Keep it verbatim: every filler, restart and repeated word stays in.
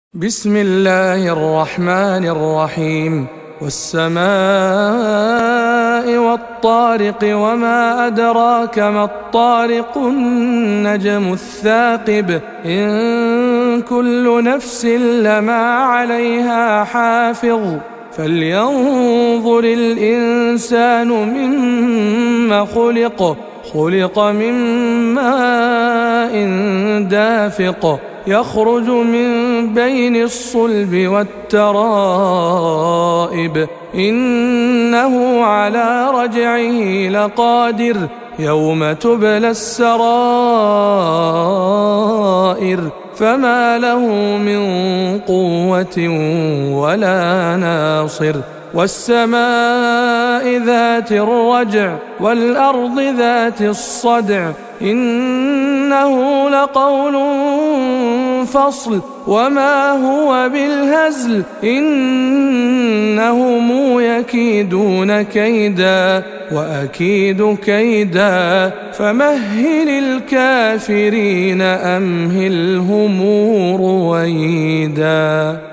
بسم الله الرحمن الرحيم والسماء والطارق وما أدراك ما الطارق النجم الثاقب إن كل نفس لما عليها حافظ فلينظر الإنسان مما خلق خلق من ماء دافق يخرج من بين الصلب والترائب إنه على رجعه لقادر يوم تبلى السرائر فما له من قوة ولا ناصر والسماء ذات الرجع والأرض ذات الصدع إنه لقول فصل وما هو بالهزل إنهم يكيدون كيدا وأكيد كيدا فمهل الكافرين أمهلهم رويدا.